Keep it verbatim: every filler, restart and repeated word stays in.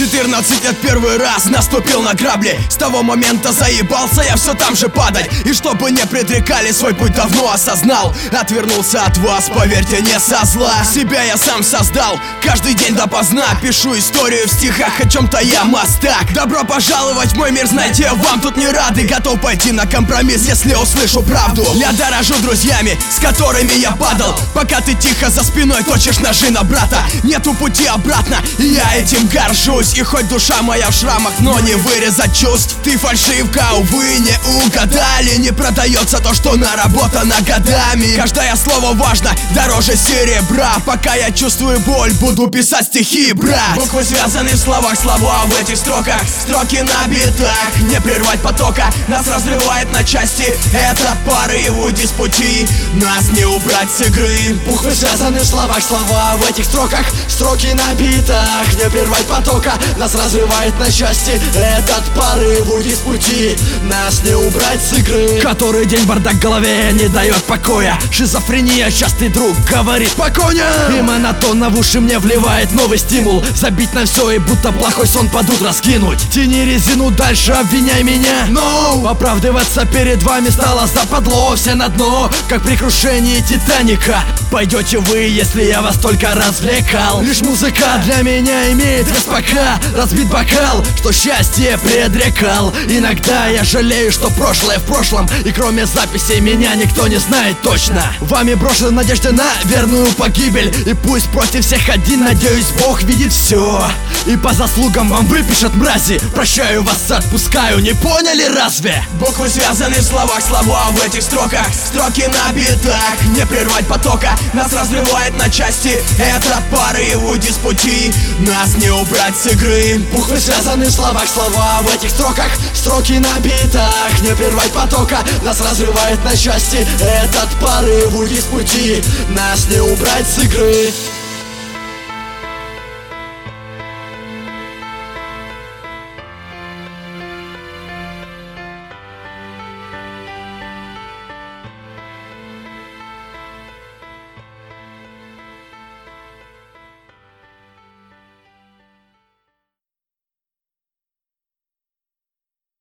четырнадцать лет первый раз наступил на грабли. С того момента заебался я все там же падать. И чтобы не предрекали, свой путь давно осознал. Отвернулся от вас, поверьте, не со зла. Себя я сам создал, каждый день допоздна пишу историю в стихах, о чем-то я мастак. Добро пожаловать в мой мир, знаете, вам тут не рады. Готов пойти на компромисс, если услышу правду. Я дорожу друзьями, с которыми я падал. Пока ты тихо за спиной точишь ножи на брата, нету пути обратно, и я этим горжусь. И хоть душа моя в шрамах, но не вырезать чувств. Ты фальшивка, увы, не угадали. Не продается то, что наработано годами. Каждое слово важно, дороже серебра. Пока я чувствую боль, буду писать стихи, брат. Буквы связаны в словах, слова в этих строках. Строки на битах, не прервать потока. Нас разрывает на части этот порыв. Уйди с пути, нас не убрать с игры. Буквы связаны в словах, слова в этих строках. Строки на битах, не прервать потока. Нас разрывает на части этот порыв. Уйди с пути, нас не убрать с игры. Который день бардак в голове не дает покоя. Шизофрения, частый друг говорит спокойно. И монотонно в уши мне вливает новый стимул. Забить на все и будто плохой сон под утро скинуть. Тяни резину дальше, обвиняй меня. No! Оправдываться перед вами стало западло. Все на дно, как при крушении Титаника. Пойдете вы, если я вас только развлекал. Лишь музыка для меня имеет вес пока. Разбит бокал, что счастье предрекал. Иногда я жалею, что прошлое в прошлом. И кроме записей меня никто не знает точно. Вами брошена надежда на верную погибель. И пусть против всех один, надеюсь, Бог видит все. И по заслугам вам выпишет мрази. Прощаю вас, отпускаю, не поняли разве? Буквы связаны в словах, слова в этих строках. Строки на битах, не прервать потока. Нас разрывает на части этот порыв. Уйди с пути, нас не убрать с игры. Буквы связаны в словах, слова в этих строках. Строки на битах, не прервать потока. Нас разрывает на части этот порыв. Уйди с пути, нас не убрать с игры.